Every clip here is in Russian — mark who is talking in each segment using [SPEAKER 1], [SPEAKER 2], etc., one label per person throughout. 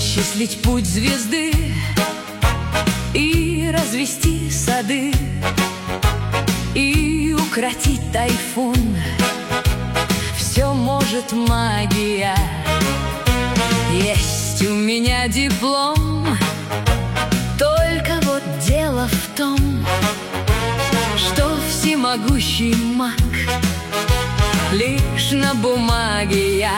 [SPEAKER 1] Вычислить путь звезды и развести сады, и укротить тайфун. Все может магия. Есть у меня диплом, только вот дело в том, что всемогущий маг лишь на бумаге я.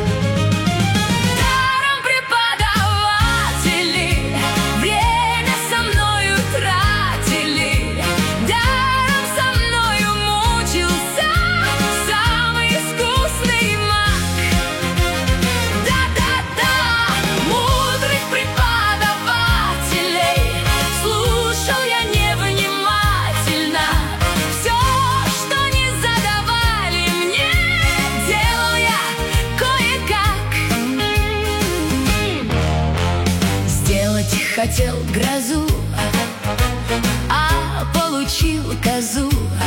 [SPEAKER 1] Хотел грозу, а получил козу,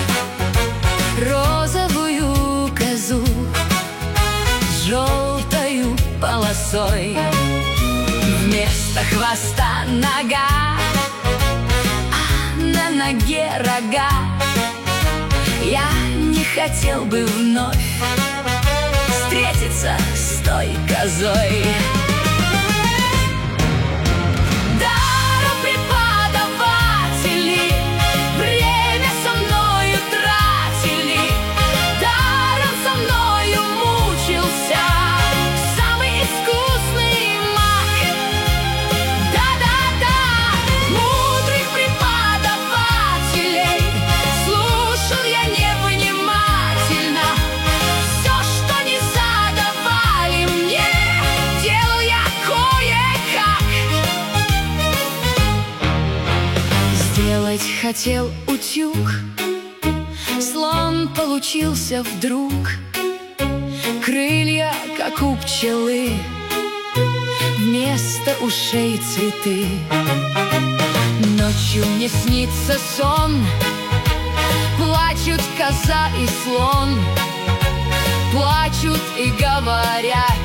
[SPEAKER 1] розовую козу с желтою полосой. Вместо хвоста нога, а на ноге рога. Я не хотел бы вновь встретиться с той козой. Хотел утюг, слон получился вдруг. Крылья, как у пчелы, вместо ушей цветы. Ночью мне снится сон, плачут коза и слон, плачут и говорят: